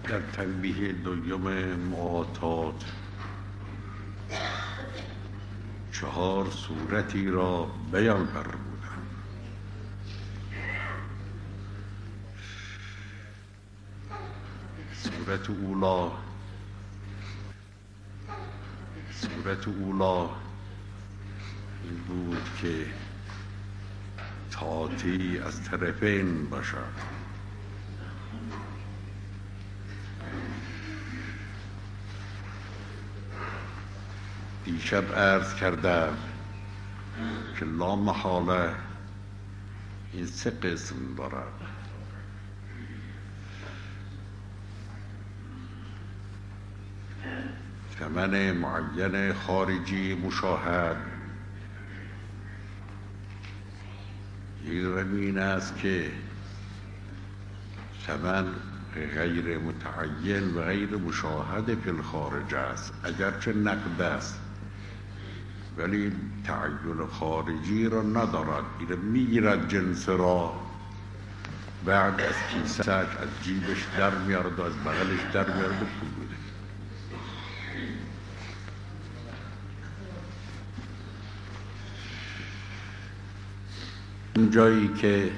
در تنبیه دوم معاطات 4 صورتی را بیان فرمودم. صورت اولا این بود که طاعتی از طرفین باشد. دیشب عرض کردم که لا محاله این 3 قسم دارد. ثمن معین خارجی مشاهد، این است که ثمن غیر متعین و غیر مشاهد فی الخارج است، اگرچه نقد است ولی تعین خارجی را ندارد. این میگیرد جنس را، بعد از کیسه‌اش از جیبش در میارد و از بغلش در میارد و پول میده. اون جایی که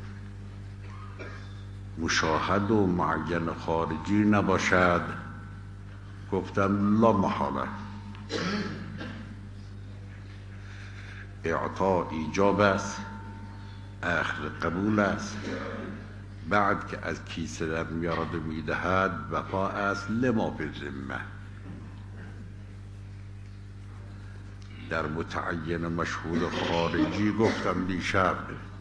مشاهد و معین خارجی نباشد گفتم لا محاله اعطا ایجاب است، اخذ قبول است. بعد که از کیسه در میارد و میدهد وفا است لما فی الذمه. در متعین مشهود خارجی گفتم دیشب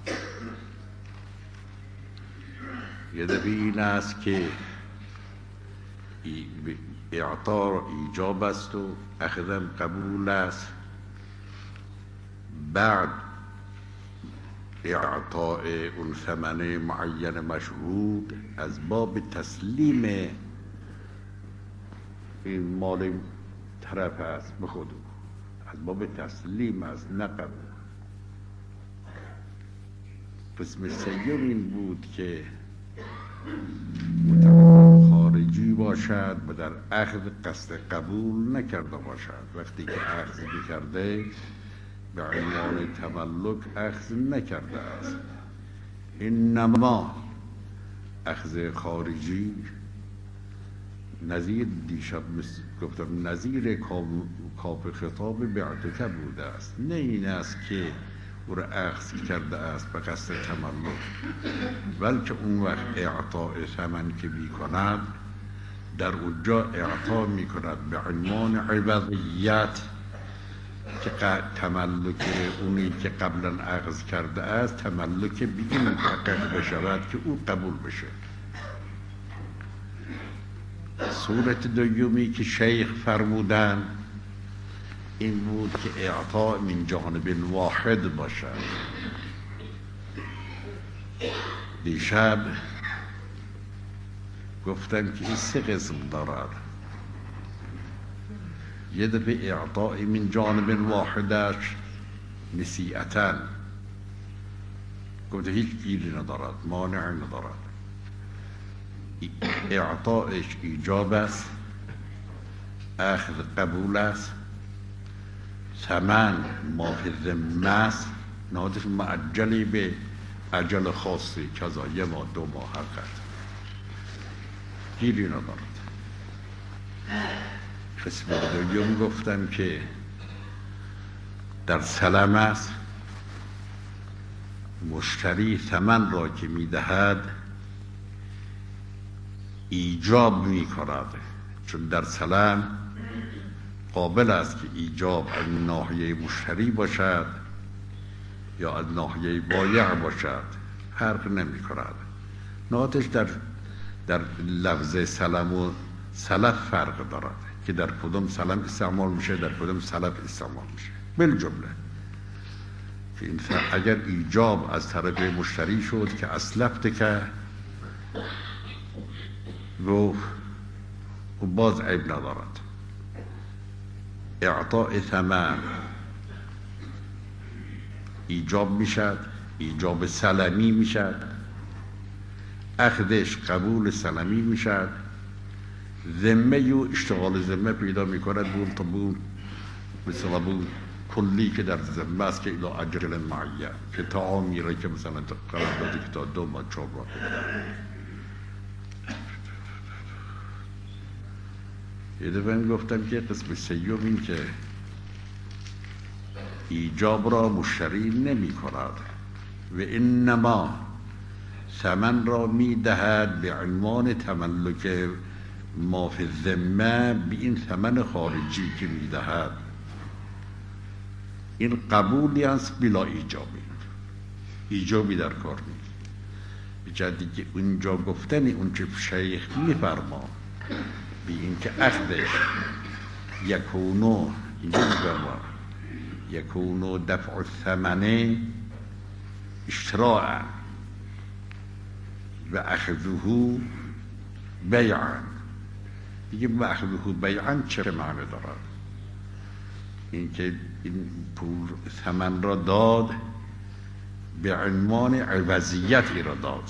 یه دفعه این است که اعطا ایجاب است و اخذم قبول است. بعد اعطاء اون ثمن معین مشهود از باب تسلیم این مال طرف است به خود، از باب تسلیم از نقب. قسم سیوم این بود که متعین خارجی باشد و در اخذ قصد قبول نکرده باشد. وقتی که اخذ کرده به عنوان تملک اخذ نکرده است. انما اخذ خارجی نظیر دیشب گفتم نظیر کاف خطاب بعتک بوده است. نه این است که او را اخذ کرده است به قصد تملک، بلکه اون وقت اعطاء ثمن که می کند در اونجا اعطا می کند به عنوان عوضیت که تملک اونی که قبلا اخذ کرده است تملک به این محقق بشود که او قبول بشه. صورت دومی که شیخ فرمودن این بود که اعطاء من جانب واحد باشد. دیشب گفتم که این 3 قسم دارد. یه دفعه اعطاء من جانب واحدش نسیعتن گفته هیچ گیری ندارد، مانع ندارد. اعطایش ایجاب است، اخذ قبول است، ثمن ما فی الذمه است، نهادش معجلی به اجل خاصی کذا 1 ماه 2 ماه حقیقت گیری ندارد. قسم دوم گفتم که در سلم است، مشتری ثمن را که میدهد ایجاب می کند، چون در سلم قابل است که ایجاب از ناحیه مشتری باشد یا از ناحیه بایع باشد، فرق نمی کند. نهادش در لفظ سلم و سلف فرق دارد که در کدام سلم استعمال میشه، در کدام سلف استعمال میشه. بالجمله که این اگر ایجاب از طرف مشتری شد که اسلفت که گفت و باز عیب ندارد. اعطاء ثمن ایجاب میشد، ایجاب سلمی میشد، اخذش قبول سلمی میشد، ذمه و اشتغال ذمه پیدا میکند بون مثلا بون کلی که در ذمه است که الی اجل معین که تا میره که مثلا قرار داده که تا 2 ماه 4 ماه یه دفعه گفتم که قسم سیوم این که ایجاب را مشتری نمی کند و انما ثمن را می دهد به عنوان تملک ما فی الذمه به این ثمن خارجی که می دهد. این قبولی است بلا ایجابی در کار نیست. بجدی که اونجا گفتن اون چه شیخ می فرما به این که اخذش یکونو اینجا میفرما یکونو دفع الثمن اشتراعا و اخذه بیعا. دیگه و اخذه بیعا چه معنی دارد؟ این که این پول ثمن را داد به عنوان عوضیتی را داد.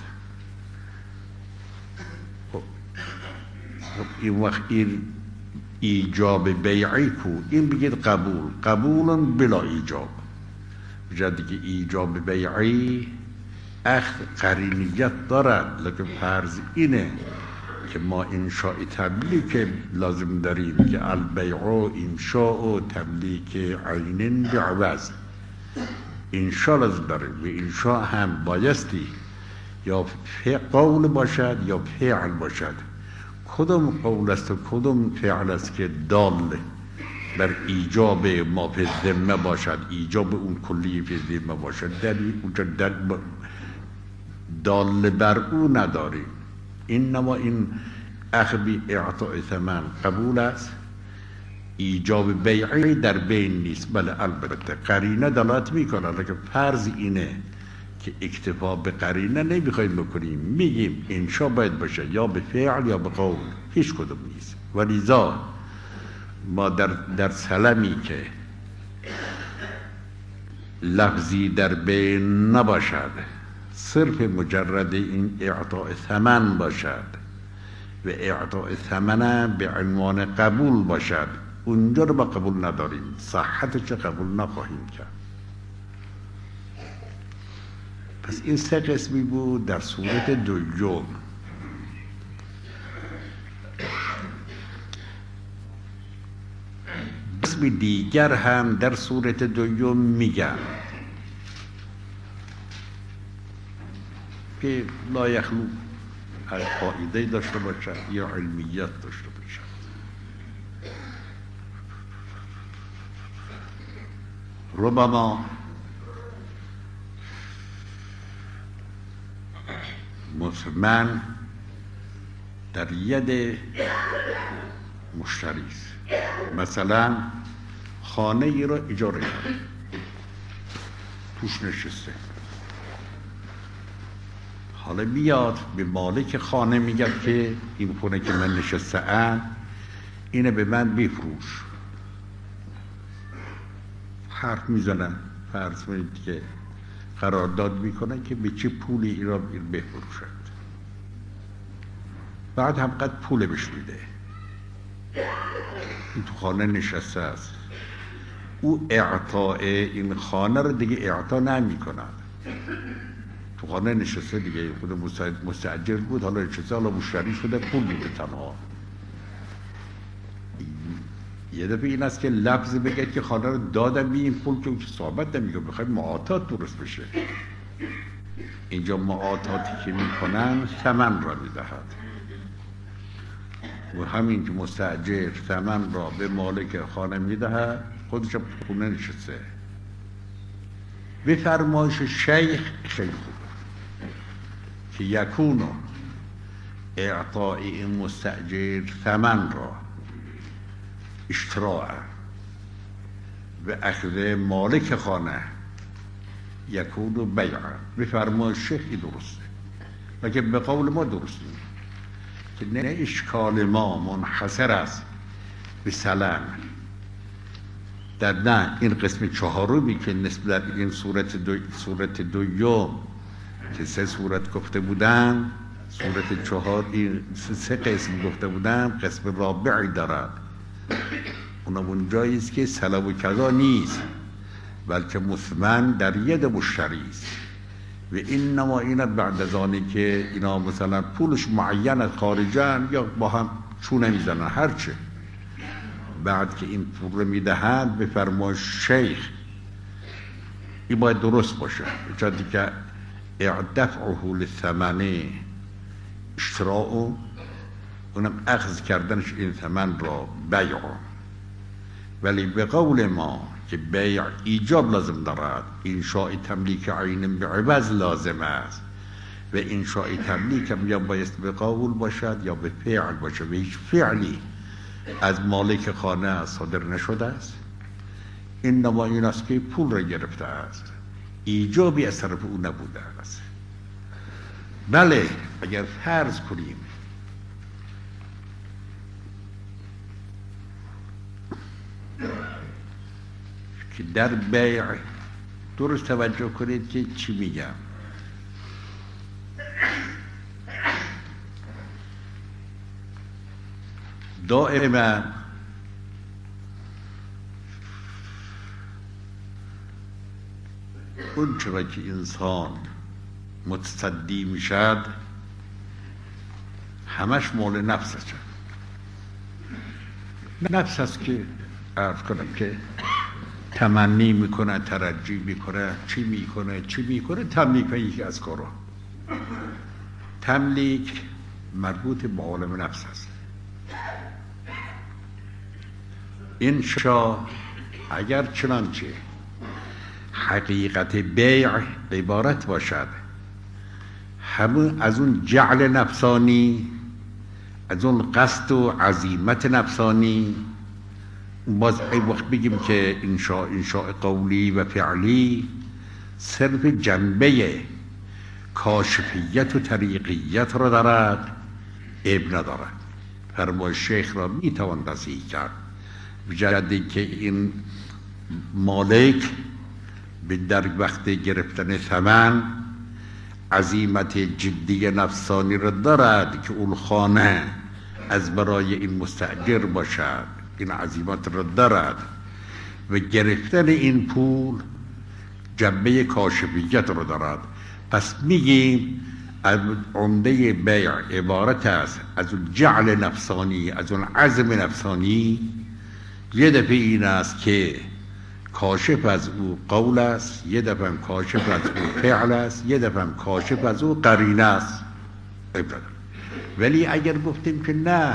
خب این وقت این ایجاب بیعی کو این بگید قبول بلا ایجاب. بجد که ایجاب بیعی اخذ قرینیت دارد، لکن فرض اینه که ما انشاء تملیک لازم داریم که البیع انشاء و تملیک عینن بعوض انشاء لازم داریم و انشاء هم بایستی یا قول باشد یا فعل باشد. کدام قول است و کدام فعل است که دال بر ایجاب ما فی الذمه باشد، ایجاب اون کلی فی الذمه باشد، دلیل اونجا دال بر او نداریم. اینما این اخذ اعطاء ثمن قبول است، ایجاب بیعی در بین نیست. بله البته قرینه دلالت میکنه، لکن فرض اینه که اکتفا به قرینه نمیخوایم بکنیم، میگیم انشا باید باشه یا به فعل یا به قول، هیچ کدوم نیست. ولذا ما در سلمی که لفظی در بین نباشد، صرف مجرد این اعطاء ثمن باشد و اعطاء ثمن به عنوان قبول باشد، اونجا رو با قبول نداریم، صحتش قبول نخواهیم کرد. پس این 3 قسمی بود در صورت دوم. قسم دیگر هم در صورت دوم میگم که لا یخلو قاعده داشته باشد یا علمیت داشته باشد. ربما مثمن در ید مشتری است. مثلا خانه ای را اجاره کرد، توش نشسته، حالا بیاد به مالک خانه میگه که این خونه که من نشسته‌ام اینه به من بفروش. حرف میزنن، فرض کنید که قرارداد میکنن که به چه پولی این را بفروشد، بعد هم قد پول بهش میده. این تو خانه نشسته است، او اعطاء این خانه رو دیگه اعطا نمی کند. تو خانه نشسته دیگه، خود مستاجر بود، حالا نشسته، حالا مشتری شده، پول میده تنها. یه دفعه این است که لفظ بگه که خانه رو دادم بی این پول که ثابت نمیگه، بخوایم معاطات درست بشه. اینجا معاطاتی که میکنن ثمن را میدهد و همین که مستاجر ثمن را به مالک خانه میدهد، خودش خونه نشسته. به فرمایش شیخ خیلی خوبه که یکونو اعطاء این مستاجر ثمن را اشتراع و اخذ مالک خانه یکونو بیع. به فرمایش شیخ درسته، لیکن به قول ما درست نیست که نه اشکال ما منحصر است به سلم. در نه این قسم 4 که نسبت این صورت دوم که 3 صورت گفته بودن، سورت 4 این 3 قسم گفته بودم، قسم رابعی دارد، اون جایی است که سلب و کذا نیست بلکه مثمن در ید مشتری است. و این نمایینت بعد از آنی که اینا مثلا پولش معین خارجن یا با هم چونه میزنن هرچه، بعد که این پول رو میدهند به فرمایش شیخ این باید درست باشه، چون که اعدفعه للثمن اشتراء، اونم اخذ کردنش این ثمن را بیع. ولی به قول ما که بیع ایجاب لازم دارد، انشاء تملیک عین به عوض لازم است و انشاء تملیک هم یا بایست به قول باشد یا به فعل باشد و هیچ فعلی از مالک خانه صادر نشده است. این نمایین است که پول را گرفته است، ایجابی از طرف او نبوده است. بله اگر فرض کنیم که در بیع، درست توجه کنید که چی میگم، دائما اون چرا که انسان متصدی میشد همش مال نفس است. نفس است که عرض کنم که تمنی میکنه، ترجی میکنه، چی میکنه تملیک به یکی از کارا. تملیک مربوط به عالم نفس است. انشا اگر چنانچه حقیقت بیع عبارت باشد همون از اون جعل نفسانی، از اون قصد و عزیمت نفسانی، باز این وقت بگیم که انشاء قولی و فعلی صرف جنبه کاشفیت و طریقیت را دارد، عیب ندارد. فرمای شیخ را میتوان تصحیح کرد بجد که این مالک به در وقت گرفتن ثمن عزیمت جدی نفسانی را دارد که اون خانه از برای این مستأجر باشد، این عزیمت را دارد و گرفتن این پول جنبه کاشفیت را دارد. پس میگیم از عمده بیع عبارت است از اون جعل نفسانی، از اون عزم نفسانی. یه دفعه این است که کاشف از او قول است، یه دفعه هم کاشف از او فعل است، یه دفعه هم کاشف از او قرینه است. ولی اگر گفتیم که نه،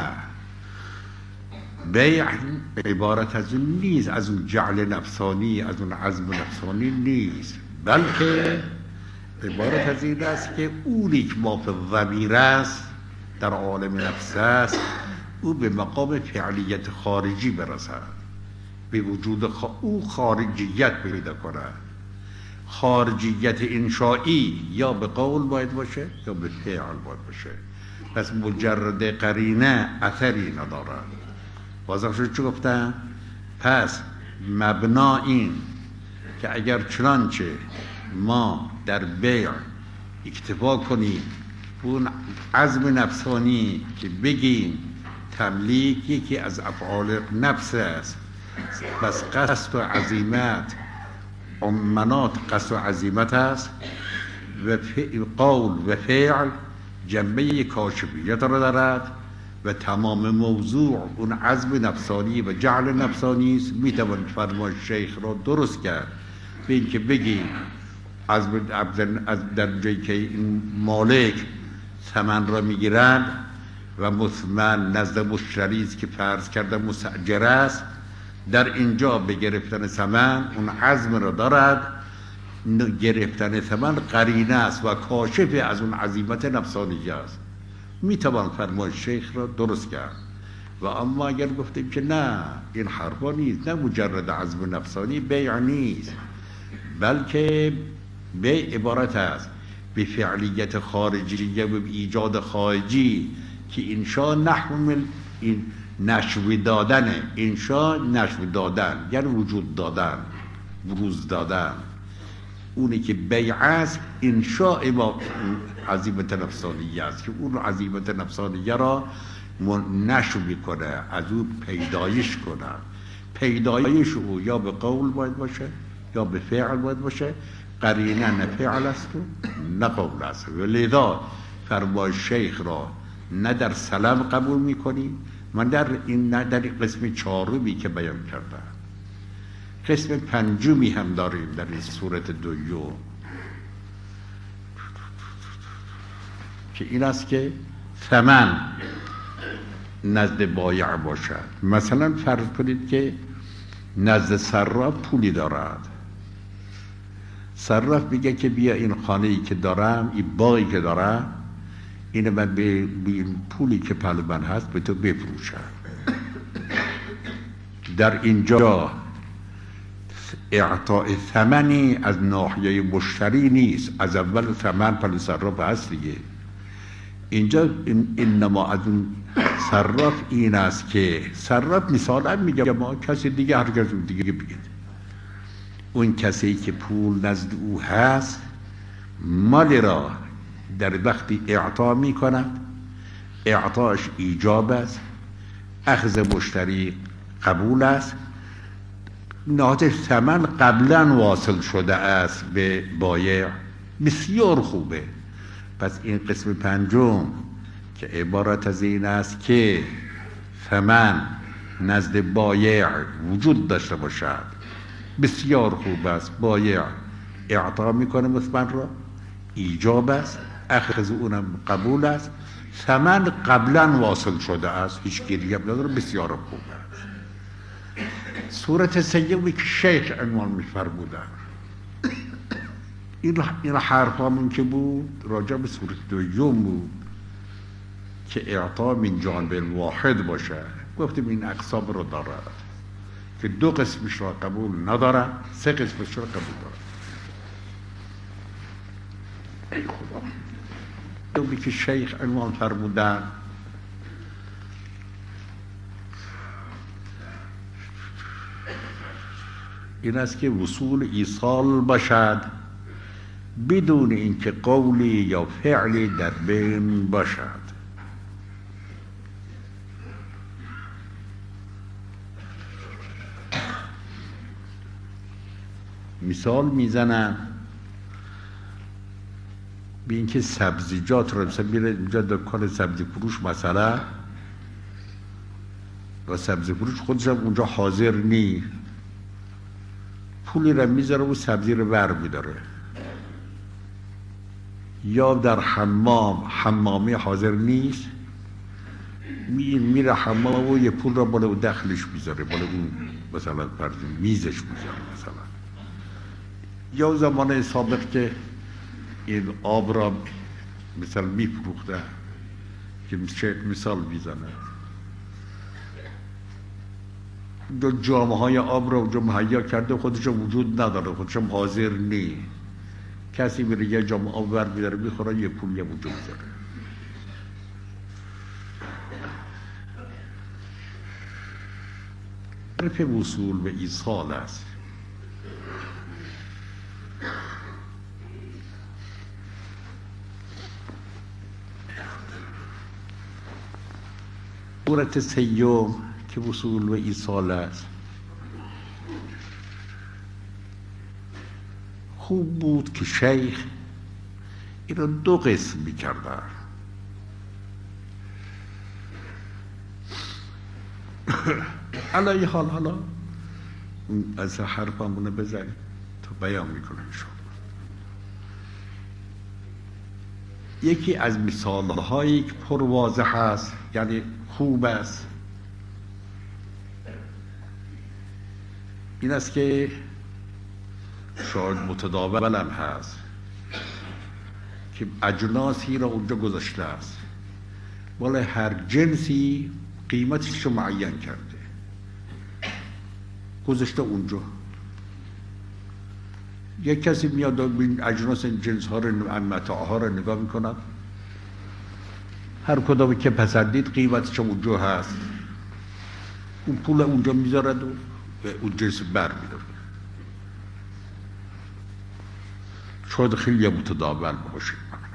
بیع عبارت از اون نیست، از اون جعل نفسانی، از اون عزم نفسانی نیست، بلکه عبارت از این است که اونی که ما فی الضمیر است در عالم نفس است، او به مقام فعلیت خارجی برسد، به وجود او خارجیت پیدا کند. خارجیت انشایی یا به قول باید باشه یا به فعل باید باشه. پس مجرد قرینه اثری ندارد. واضح شد چه گفتم؟ پس مبنا این که اگر چنانچه ما در بیع اکتفا کنیم اون عزم نفسانی که بگیم تملیک یکی از افعال نفس است، پس قصد و عزیمت مناط قصد و عزیمت است و قول و فعل جنبه کاشفیت را دارد و تمام موضوع اون عزم نفسانی و جعل نفسانی است. میتوان فرمان شیخ را درست کرد به این که بگیم از در جایی که این مالک ثمن را میگیرند و مثمن نزد مشتری است که فرض کرده مستأجر است، در اینجا به گرفتن ثمن اون عزم را دارد. گرفتن ثمن قرینه است و کاشف از اون عزیمت نفسانی است. میتوان فرمان شیخ را درست کرد. و اما اگر گفتیم که نه، این حرفا نیست، نه مجرد عزم نفسانی بیع نیست، بلکه بیع عبارت است به فعلیت خارجی و به ایجاد خارجی که انشاء نحو این نشو دادنه. انشاء نشو دادن یعنی وجود دادن، بروز دادن. اونی که بیع است انشاء با عزیمت نفسانیه است که اون عزیمت نفسانیه را نشو میکنه، از او پیدایش کنه. پیدایش او یا به قول باید باشه یا به فعل باید باشه. قرینه نه فعل است و نه قول است. ولذا فرمای شیخ را نه در سلام قبول میکنیم من در این نه در قسم چهارمی که بیان کردم. قسم پنجمی هم داریم در این صورت دوم که این است که ثمن نزد بایع باشد. مثلا فرض کنید که نزد صراف پولی دارد، صراف میگه که بیا این خانه‌ای که دارم، این باغی که دارم، اینو من به این پولی که پهلو من هست به تو بفروشم. در اینجا اعطاء ثمنی از ناحیه مشتری نیست، از اول ثمن پهلو صراف هست دیگه. اینجا انما از اون صراف این است که صراف مثلا میگه ما کسی دیگه، هر کسی دیگه بگید، اون کسی که پول نزد او هست مال را در وقتی اعطا می کند، اعطاش ایجاب است، اخذ مشتری قبول است، نهایت ثمن قبلا واصل شده است به بایع. بسیار خوبه. پس این قسم پنجم که عبارت از این است که ثمن نزد بایع وجود داشته باشد بسیار خوب است. بایع اعطا میکنه مثمن را، ایجاب است، اخذ اونم قبول است، ثمن قبلا واصل شده است، هیچ گیری هم نداره، بسیار خوب است. صورت سیومی که شیخ عنوان میفرمودن این حرف همون که بود راجع به صورت دوم بود که اعطا من جانب واحد باشه. گفتیم این اقسام رو دارد که دو قسمش را قبول ندارن، سه قسمش را قبول دارن. ای خدا، دومی که شیخ عنوان فرمودن این است که وصول ایصال باشد بدون اینکه قولی یا فعلی در بین باشد. مثال میزنن به اینکه سبزیجات رو مثلا میره اینجا دکان سبزی فروش مثلا و سبزی فروش خودش هم اونجا حاضر نی، پولی رو میذاره و سبزی رو بر میداره. یا در حمامی حاضر نیست، میره حمام و یه پول رو بالا دخلش میذاره، بالا اون مثلا فرض میزش میذاره مثلا. یا زمان سابق که این آب را مثلا میفروخته که مثال میزنه، دو جامعه های آب را اونجا مهیا کرده، خودش وجود نداره، خودش حاضر نی، کسی میره یه جامعه آب بر میداره میخوره، یه پول یه وجود داره. طرف وصول به ایصال است. صورت سیوم که وصول به ایصال است خوب بود که شیخ این رو دو قسم می‌کرده. علی حال حالا از حرفمونه بزنیم تا بیان میکنم شما. یکی از مثالهایی که پر واضح است، یعنی خوب است، این است که شاید متداول هم هست که اجناسی را اونجا گذاشته است، ولی هر جنسی قیمتش رو معین کرده گذاشته اونجا. یک کسی میاد این اجناس جنس ها رو، متاع ها رو نگاه میکنه، هر کدومی که پسندید قیمتش اونجا هست، اون پول اونجا میذارد و اون جنس بر میداره. شاید خیلی متداول باشه،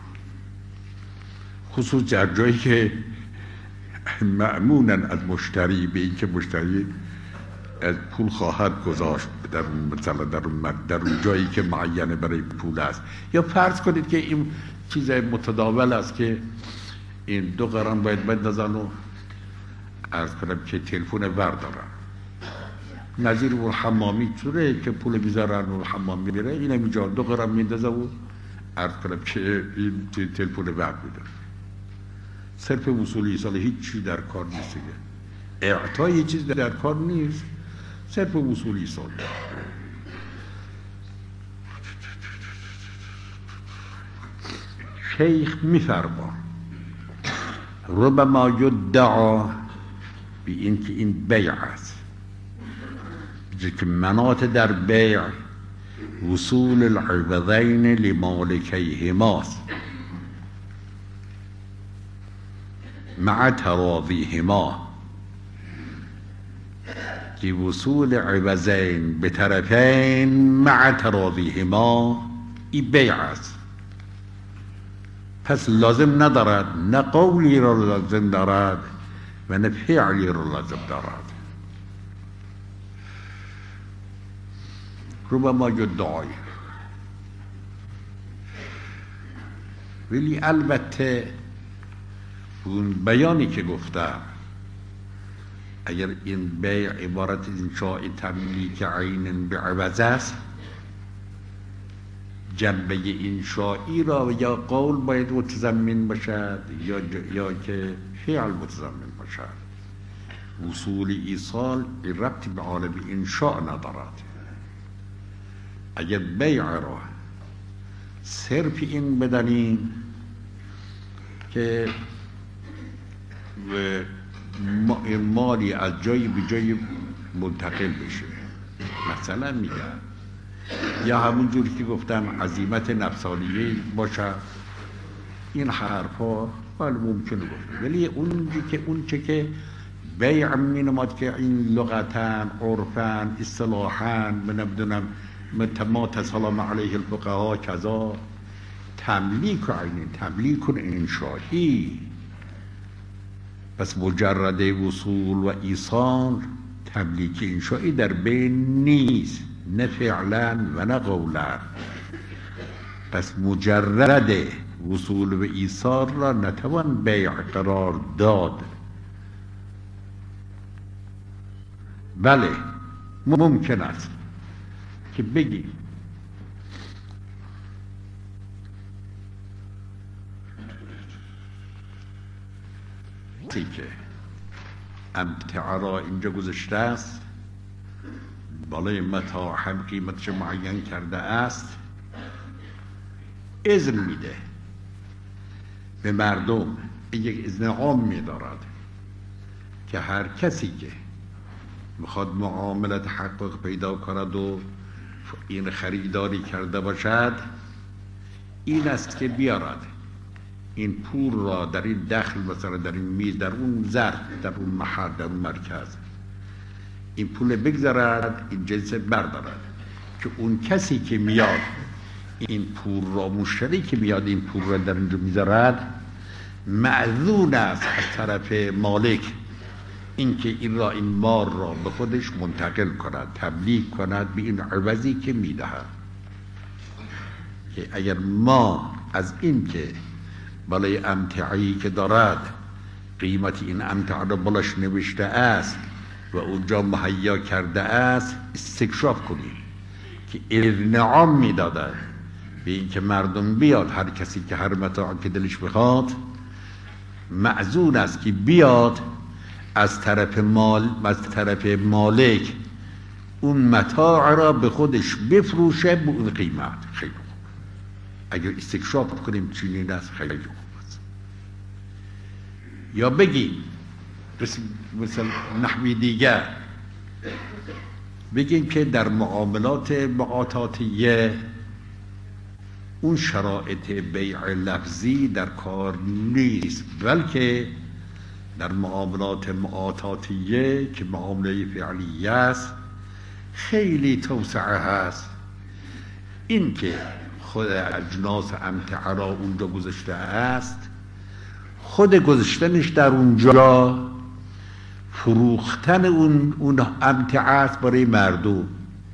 خصوص در جایی که مأمونن از مشتری به این که مشتری از پول خواهد گذاشت در مثلا در اون جایی که معینه برای پول است. یا فرض کنید که این چیز متداول است که این 2 قرن باید بندازن و عرض کنم که تلفن وردارن، نظیر اون حمامی طوره که پول میذارن و حمام میره، این هم اینجا 2 قرن میندازه و عرض کنم که این تلفن ورد میدن. صرف وصول ایصال هیچ چیز در کار نیست، اعطای یه چیز در کار نیست، صرف وصول ایصال. شیخ میفرما ربما یدعا بی این که این بیع است، که مناط در بیع وصول العوضین لمالکیهماست مع تراضیهما، که وصول عوضین به طرفین مع تراضیهما این بیع است. پس لازم ندارد، نه قولی را لازم دارد و نه فعلی را لازم دارد. ربما یدعای، ولی البته اون بیانی که گفتم اگر این بیع عبارت انشاء تملیک عین به عوض است، جنبه انشائی را یا قول باید متضمن باشد یا که فعل متضمن باشد. وصول ایصال ربطی به عالم انشاء ندارد. اگر بیع را صرف این بدانیم که مالی از جایی به جایی منتقل بشه، مثلا میگم یا همونجور که گفتم عزیمت نفسانیه باشه، این حرفا حال ممکنه گفت، ولی اون چه که بیع مینماد که این لغتاً عرفاً اصطلاحاً نمیدونم ما تسلم علیه الفقها کذا تملیک انشایی. پس مجرد وصول و ایصال تملیک انشایی در بین نیست، نه فعلا و نه قولا. پس مجرد وصول و ایصال را نتوان بیع قرار داد. بله ممکن است که بگی که امتعه را اینجا گذاشته است، بالای متاع هم قیمتش معین کرده است، اذن میده به مردم، یک اذن عام میدارد که هر کسی که میخواد معاملت حقوق پیدا کند و این خریداری کرده باشد، این است که بیارد این پول را در این دخل، مثلا در این میز، در اون ظرف، در اون محل، در اون مرکز، این پول بگذارد، این جنس بردارد، که اون کسی که میاد این پول را، مشتری که میاد این پول را در اینجا میذارد، معذون است از طرف مالک اینکه این مال را به خودش منتقل کند، تبلیغ کند به این عوضی که میدهد. که اگر ما از این که بالای امتعی که دارد قیمت این امتع را بالاش نوشته است و اونجا مهیا کرده است استکشاف کنیم که اذن عام میداده به این که مردم بیاد، هر کسی که هر متاع که دلش بخواد معذون است که بیاد از طرف مالک اون متاع را به خودش بفروشه به اون قیمت. خیلی خوب، اگر استکشاف کنیم چنین است خیلی خوب است. یا بگیم مثل نحوی دیگر بگیم که در معاملات معاطاتیه اون شرایط بیع لفظی در کار نیست، بلکه در معاملات معاطاتیه که معامله فعلیه است خیلی توسعه هست. این که خود اجناس امتعه را اونجا گذاشته است، خود گذاشتنش در اونجا فروختن اون امتعه است برای مردم،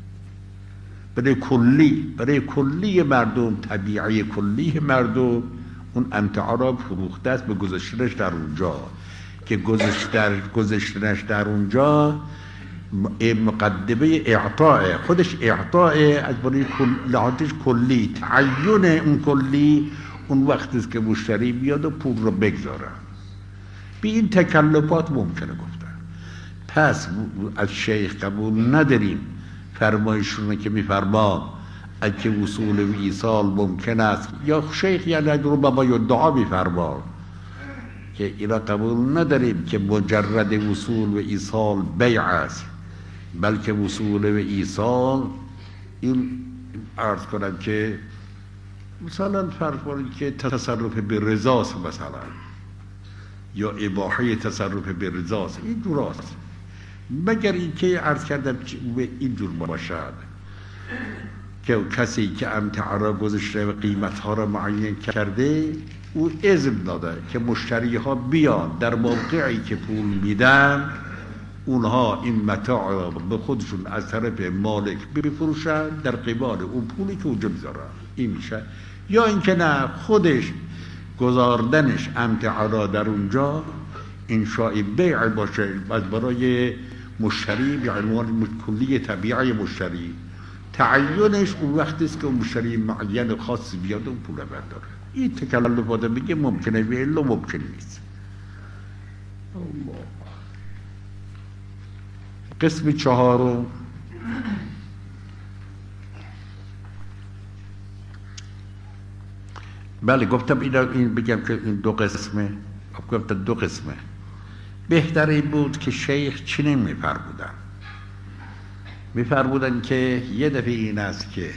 برای کلی مردم، طبیعه کلی مردم اون امتعه را فروخته است به گذاشتنش در اونجا، که گذاشتنش در اونجا مقدمه اعطاء، خودش اعطاء از برای لحاظش کلی، تعین اون کلی اون وقتی است که مشتری بیاد و پول رو بگذاره. بی این تکلفات ممکنه گفتن. پس از شیخ قبول نداریم فرمایشونه که میفرما اگه وصول و ایصال ممکن است، یا شیخ یعنی رو بابا یدعا میفرما که اینا قبول نداریم که مجرد وصول و ایصال بیع است، بلکه وصول و ایصال این عرض کنم که مثلا فرض کنید که تصرف به رضاست، مثلا یا اباحه تصرف به رضاست، این جوراست، مگر اینکه عرض کردم این جور باشد که کسی که امتعه را گذاشته و قیمتها را معین کرده او اذن داده که مشتری ها بیان در موقعی که پول میدن اونها این متاع را به خودشون از طرف مالک بفروشن در قبال اون پولی که اونجا میذارن. این میشه. یا اینکه نه، خودش گذاردنش امتعه را در اونجا انشاء بیع باشه از برای مشتری به عنوان کلی طبیعه مشتری، تعینش اون وقتی است که اون مشتری معین خاص بیاد اون پول برداره. این تکلفات میگه ممکنه و الا ممکن نیست. الله. قسم چهارم بله گفتم این بگم که این دو قسمه، گفتم دو قسمه. بهتر این بود که شیخ چنین میفرمودن که یه دفعه این است که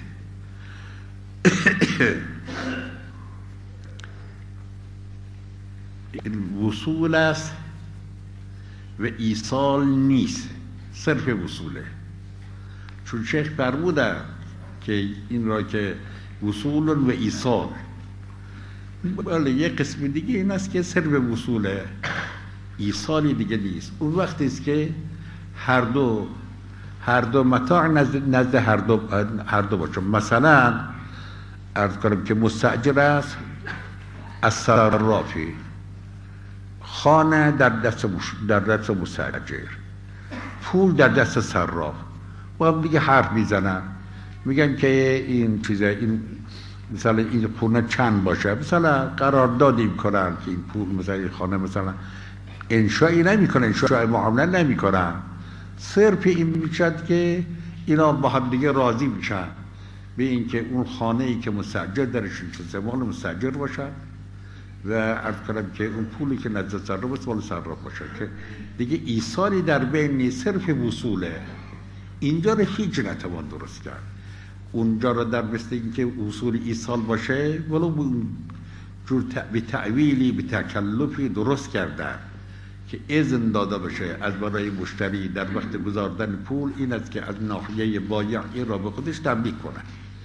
وصول است و ایصال نیست، صرف وصوله. چون شیخ فرمودن که این را که وصول و ایصال، بله یه قسم دیگه این است که صرف وصوله، ایصالی دیگه نیست. اون وقتی است که هر دو متاع نزد هر دو باشه. مثلا عرض کنم که مستاجر است از صرافی، خانه در دست مستاجر، پول در دست صراف، و هم دیگه حرف میزنن میگن که این چیزه، این مثلا این خونه چند باشه، مثلا قراردادی میکنن که این پول مثلا این خانه مثلا انشایی نمیکنن، انشای معامله نمیکنن، صرف این میشد که اینا با هم دیگه راضی میشن به اینکه اون خانه ای که مستاجر درش نشسته مال مستاجر باشه و عرض کنم که اون پولی که نزد صراف است مال صراف باشه، که دیگه ایصالی در بین نیست، صرف وصوله. اینجا رو هیچ نتوان درست کرد. اونجا رو در مثل اینکه وصول ایصال باشه ولو به تعویلی به تکلفی درست کردن که اذن داده بشه از برای مشتری در وقت گذاردن پول این است که از ناحیه بایع این را به خودش تملیک کنه،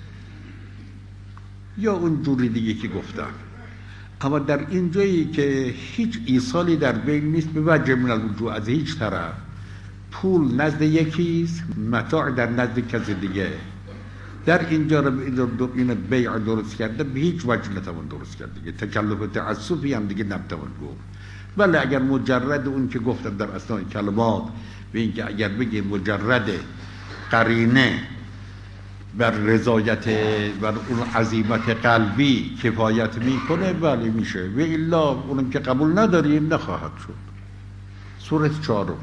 یا اون جوری دیگه که گفتم. اما در این جایی که هیچ ایصالی در بین نیست به وجه من الوجوه، از هیچ طرف پول نزد یکیست، متاع در نزد کسی دیگه، در اینجا رو این بیع درست کرده به هیچ وجه نتوان درست کرد دیگه، تکلف تعسفی هم دیگه نتوان گفت. ولی اگر مجرد اون که گفتم در اثناء کلمات به این که اگر بگیم مجرد قرینه بر رضایت بر اون عزیمت قلبی کفایت میکنه ولی میشه، و الا اونم که قبول نداریم نخواهد شد. صورت چهارم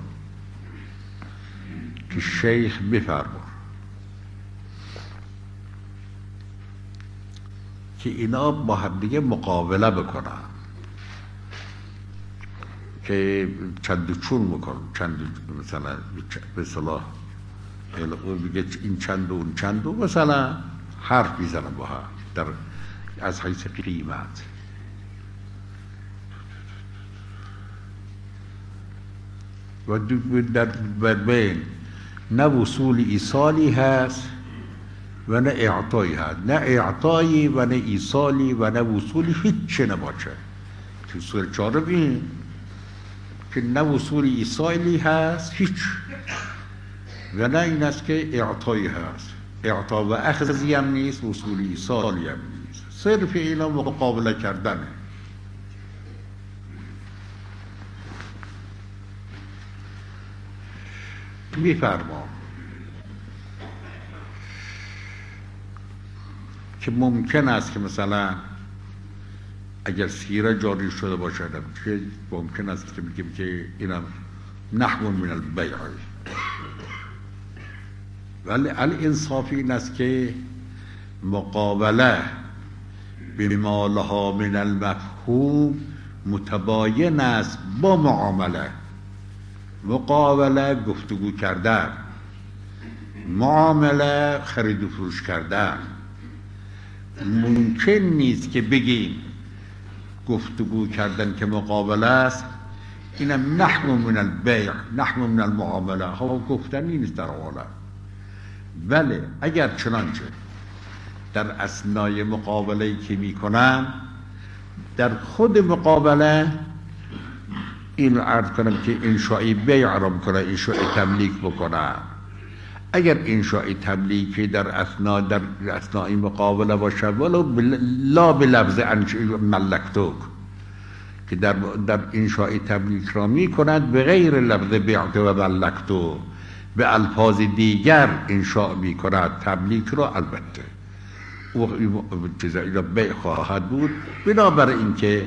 که شیخ بفرما که اینا با هم دیگه مقابله بکنن، که چند و چون میکنن، چند مثلا به صلاح اون میگه این چند و اون چند و مثلا حرف میزنن با هم در از حیث قیمت. و در بین نه وصول ایصالی هست و نه اعطایی هست، نه اعطایی و نه ایصالی و نه وصولی، هیچ نباشه. تو سوره 4 ببین که نه وصول ایصالی هست هیچ، و نه این است که اعطایی هست، اعطا و اخذی هم نیست، وصول ایصالی هم نیست، صرف اینا مقابله کردنه. میفرما که ممکن است که مثلا اگر سیره جاری شده باشد که ممکن است که بگیم که اینم نحو من البیع، ولی الانصاف این است که مقابله بما لها من المفهوم متباین است با معامله. مقابله گفتگو کردن، معامله خرید و فروش کردن. ممکن نیست که بگیم گفتگو کردن که مقابله است اینم نحو من البیع، نحو من المعامله، ها گفتنی نیست در عالم. بله اگر چنانچه در اثنای مقابله که میکنن، در خود مقابله این عرض کنم که انشائی بیع را بکنن، انشائی تملیک بکنن. اگر انشائی تملیکی در اثنای مقابله باشه، ولو لا بلفظ ملکتوک، که در انشائی تملیک را میکنند به غیر لفظ بیعت و ملکتو، به الفاظ دیگر انشاء میکند تملیک را، البته و بیع خواهد بود. بنابراین اینکه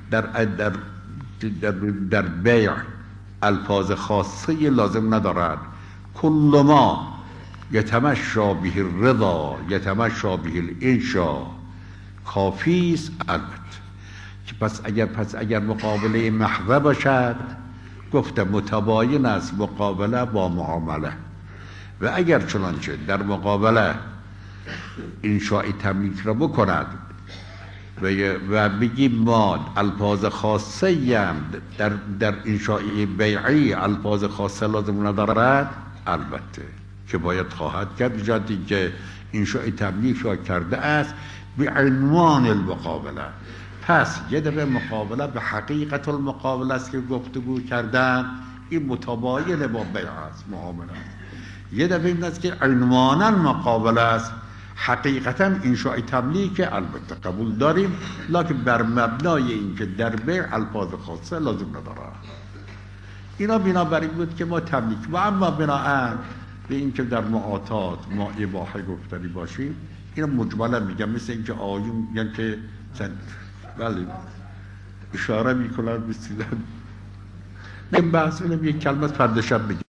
در بیع الفاظ خاصه لازم ندارد. کل ما یتمشا به الرضا یتمشا به الانشاء کافی است. البته که پس اگر مقابله محض باشد، گفته متباین است مقابله با معامله. و اگر چنانچه در مقابله انشاء تملیک را بکند و بگیم ما الفاظ خاصه هم در انشاء بیعی الفاظ خاصه لازم ندارد، البته که باید خواهد کرد، جدی که انشاء تملیک را کرده است به عنوان المقابله. پس یه دفعه مقابله به حقیقت المقابله است که گفتگو کردن، این متباین با بیع است، معامله است. یه دفعه این است که عنوانا مقابله است، حقیقتا انشاء تملیک البته قبول داریم، لکن بر مبنای اینکه در بیع الفاظ خاصه لازم نداره. اینا بنابراین بود که ما تملیک، و اما بناهن به اینکه در معاطات ما اباحه گفتنی باشیم، اینا مجملا میگم، مثل اینکه آیون میگن که ولی اشاره میکنن بسیدن. این بحث اینم یک کلمه فرد شب بگیم.